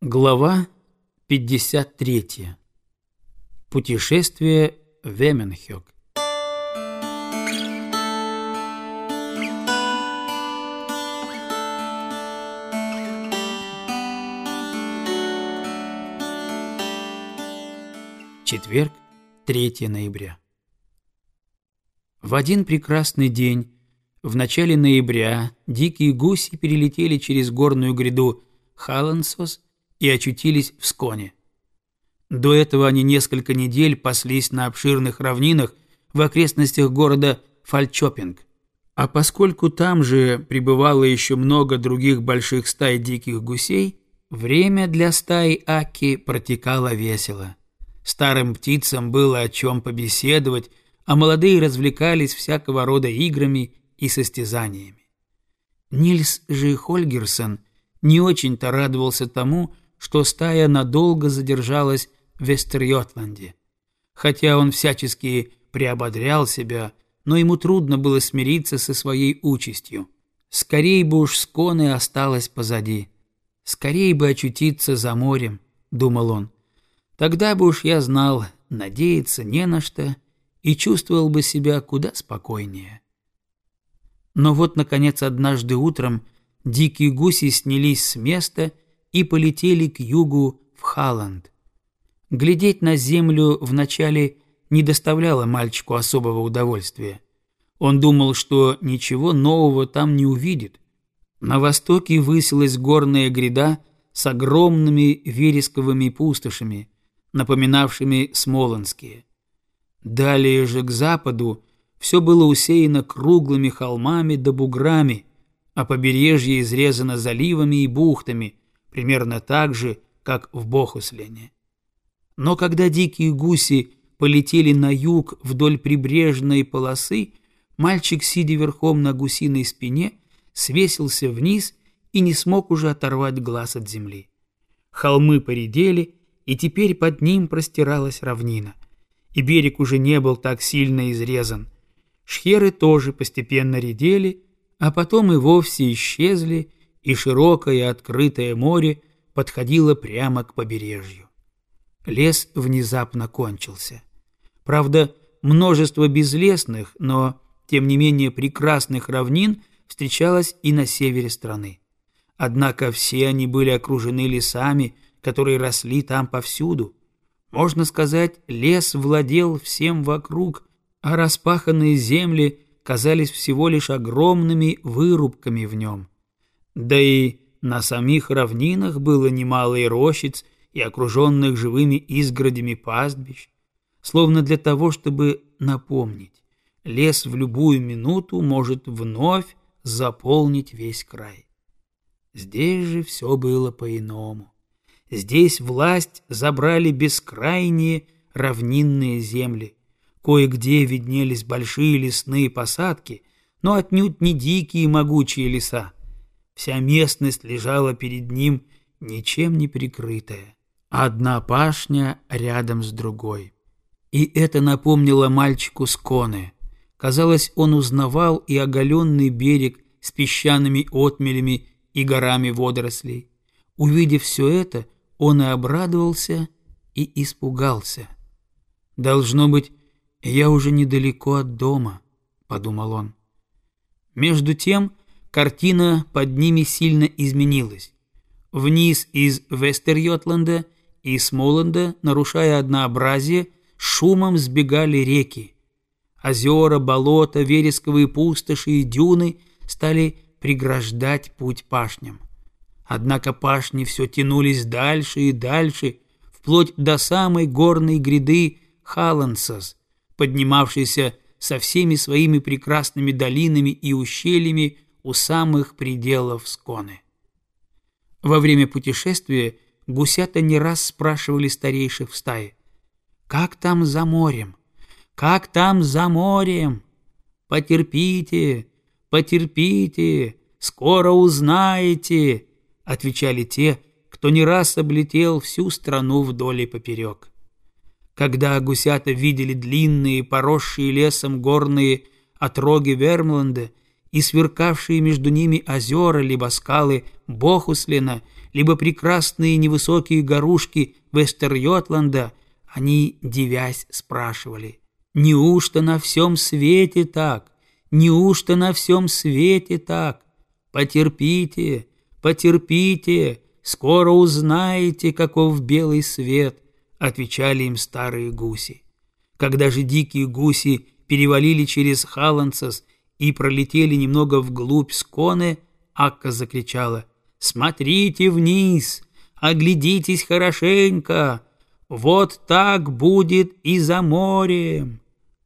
Глава 53. Путешествие в Веменхёг. Четверг, 3 ноября. В один прекрасный день, в начале ноября, дикие гуси перелетели через горную гряду Халансос и очутились в Сконе. До этого они несколько недель паслись на обширных равнинах в окрестностях города Фальчопинг. А поскольку там же пребывало еще много других больших стай диких гусей, время для стаи Аки протекало весело. Старым птицам было о чем побеседовать, а молодые развлекались всякого рода играми и состязаниями. Нильс же Хольгерсон не очень-то радовался тому, что стая надолго задержалась в Вестерйотланде. Хотя он всячески приободрял себя, но ему трудно было смириться со своей участью. Скорей бы уж Сконе осталось позади. Скорей бы очутиться за морем, думал он. Тогда бы уж я знал, надеяться не на что, и чувствовал бы себя куда спокойнее. Но вот, наконец, однажды утром дикие гуси снялись с места и полетели к югу в Халланд. Глядеть на землю вначале не доставляло мальчику особого удовольствия. Он думал, что ничего нового там не увидит. На востоке высилась горная гряда с огромными вересковыми пустошами, напоминавшими смолонские. Далее же к западу все было усеяно круглыми холмами да буграми, а побережье изрезано заливами и бухтами, примерно так же, как в Бохуслене. Но когда дикие гуси полетели на юг вдоль прибрежной полосы, мальчик, сидя верхом на гусиной спине, свесился вниз и не смог уже оторвать глаз от земли. Холмы поредели, и теперь под ним простиралась равнина, и берег уже не был так сильно изрезан. Шхеры тоже постепенно редели, а потом и вовсе исчезли, и широкое открытое море подходило прямо к побережью. Лес внезапно кончился. Правда, множество безлесных, но, тем не менее, прекрасных равнин встречалось и на севере страны. Однако все они были окружены лесами, которые росли там повсюду. Можно сказать, лес владел всем вокруг, а распаханные земли казались всего лишь огромными вырубками в нем. Да и на самих равнинах было немало и рощиц, и окруженных живыми изгородями пастбищ, словно для того, чтобы напомнить, лес в любую минуту может вновь заполнить весь край. Здесь же все было по-иному. Здесь власть забрали бескрайние равнинные земли. Кое-где виднелись большие лесные посадки, но отнюдь не дикие могучие леса. Вся местность лежала перед ним ничем не прикрытая. Одна пашня рядом с другой. И это напомнило мальчику Сконе. Казалось, он узнавал и оголенный берег с песчаными отмелями и горами водорослей. Увидев все это, он и обрадовался, и испугался. «Должно быть, я уже недалеко от дома», — подумал он. Между тем, картина под ними сильно изменилась. Вниз из Вестерйотланда и Смоланда, нарушая однообразие, шумом сбегали реки. Озера, болота, вересковые пустоши и дюны стали преграждать путь пашням. Однако пашни все тянулись дальше и дальше, вплоть до самой горной гряды Халансос, поднимавшейся со всеми своими прекрасными долинами и ущельями у самых пределов Сконе. Во время путешествия гусята не раз спрашивали старейших в стае: «Как там за морем? Как там за морем? Потерпите, потерпите, скоро узнаете», — отвечали те, кто не раз облетел всю страну вдоль и поперек. Когда гусята видели длинные, поросшие лесом горные отроги Вермланда и сверкавшие между ними озера либо скалы Бохуслена, либо прекрасные невысокие горушки Вестерйотланда, они, дивясь, спрашивали: «Неужто на всем свете так? Неужто на всем свете так? Потерпите, потерпите, скоро узнаете, каков белый свет», — отвечали им старые гуси. Когда же дикие гуси перевалили через Халансас и пролетели немного вглубь Сконе, Акка закричала: «Смотрите вниз, оглядитесь хорошенько, вот так будет и за морем».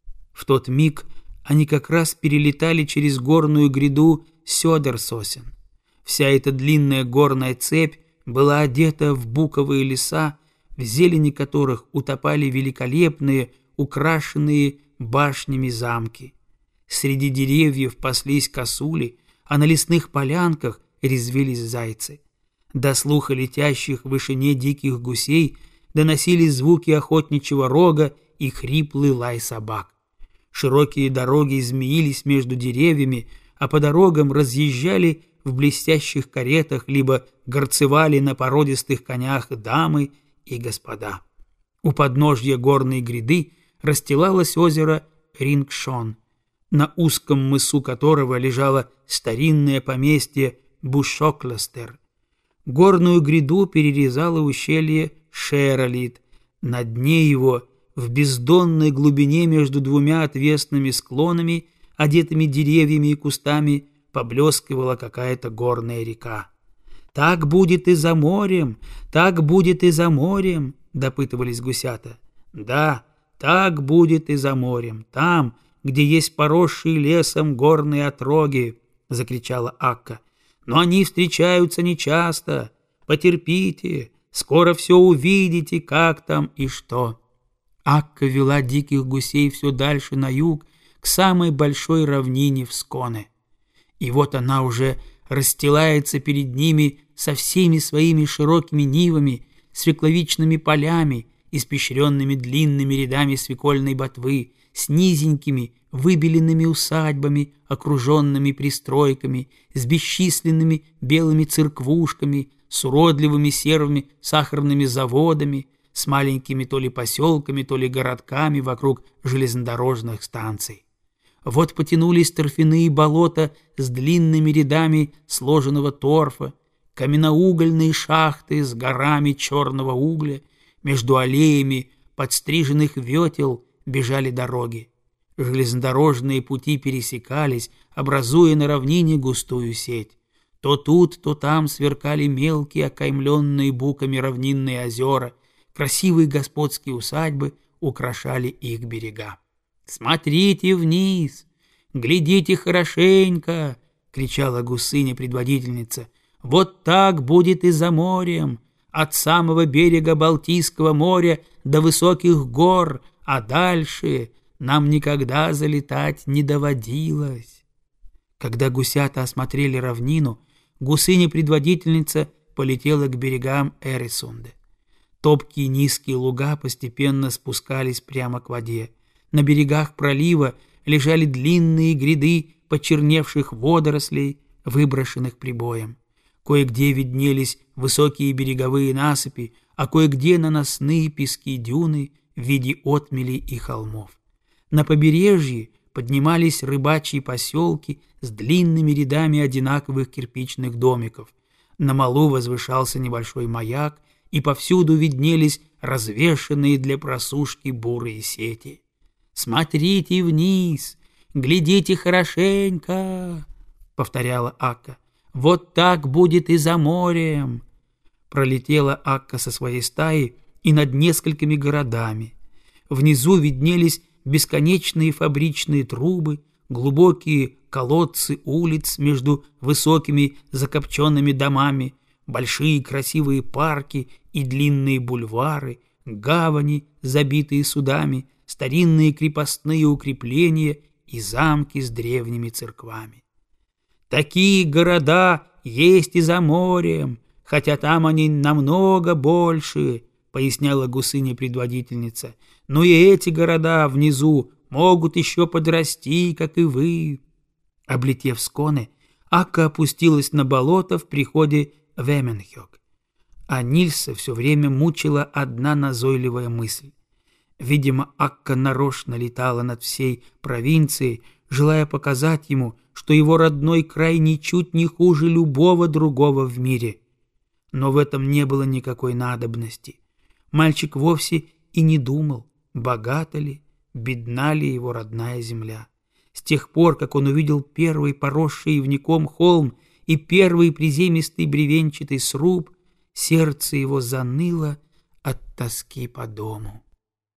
В тот миг они как раз перелетали через горную гряду Сёдерсосен. Вся эта длинная горная цепь была одета в буковые леса, в зелени которых утопали великолепные, украшенные башнями замки. Среди деревьев паслись косули, а на лесных полянках резвились зайцы. До слуха летящих в вышине диких гусей доносились звуки охотничьего рога и хриплый лай собак. Широкие дороги змеились между деревьями, а по дорогам разъезжали в блестящих каретах либо горцевали на породистых конях дамы и господа. У подножья горной гряды расстилалось озеро Рингшон, на узком мысу которого лежало старинное поместье Бушокластер. Горную гряду перерезало ущелье Шералит. На дне его, в бездонной глубине между двумя отвесными склонами, одетыми деревьями и кустами, поблескивала какая-то горная река. «Так будет и за морем, так будет и за морем», — допытывались гусята. «Да, так будет и за морем, там, где есть поросшие лесом горные отроги», — закричала Акка. «Но они встречаются нечасто. Потерпите, скоро все увидите, как там и что». Акка вела диких гусей все дальше на юг, к самой большой равнине в Сконе. И вот она уже расстилается перед ними со всеми своими широкими нивами, свекловичными полями, испещренными длинными рядами свекольной ботвы, с низенькими выбеленными усадьбами, окруженными пристройками, с бесчисленными белыми церквушками, с уродливыми серыми сахарными заводами, с маленькими то ли поселками, то ли городками вокруг железнодорожных станций. Вот потянулись торфяные болота с длинными рядами сложенного торфа, каменноугольные шахты с горами черного угля, между аллеями подстриженных ветел бежали дороги. Железнодорожные пути пересекались, образуя на равнине густую сеть. То тут, то там сверкали мелкие, окаймленные буками равнинные озера, красивые господские усадьбы украшали их берега. «Смотрите вниз, глядите хорошенько!» — кричала гусыня-предводительница. «Вот так будет и за морем, от самого берега Балтийского моря до высоких гор, а дальше нам никогда залетать не доводилось». Когда гусята осмотрели равнину, гусыня-предводительница полетела к берегам Эресунды. Топкие низкие луга постепенно спускались прямо к воде. На берегах пролива лежали длинные гряды почерневших водорослей, выброшенных прибоем. Кое-где виднелись высокие береговые насыпи, а кое-где наносные пески дюны в виде отмелей и холмов. На побережье поднимались рыбачьи поселки с длинными рядами одинаковых кирпичных домиков. На малу возвышался небольшой маяк, и повсюду виднелись развешанные для просушки бурые сети. «Смотрите вниз, глядите хорошенько», — повторяла Акка. «Вот так будет и за морем». Пролетела Акка со своей стаей и над несколькими городами. Внизу виднелись бесконечные фабричные трубы, глубокие колодцы улиц между высокими закопченными домами, большие красивые парки и длинные бульвары, гавани, забитые судами, старинные крепостные укрепления и замки с древними церквами. «Такие города есть и за морем, хотя там они намного больше», — поясняла гусыня-предводительница. «Но и эти города внизу могут еще подрасти, как и вы». Облетев Сконе, Акка опустилась на болото в приходе Веменхёк. А Нильса все время мучила одна назойливая мысль. Видимо, Акка нарочно летала над всей провинцией, желая показать ему, что его родной край ничуть не хуже любого другого в мире. Но в этом не было никакой надобности. Мальчик вовсе и не думал, богата ли, бедна ли его родная земля. С тех пор, как он увидел первый поросший ивняком холм и первый приземистый бревенчатый сруб, сердце его заныло от тоски по дому.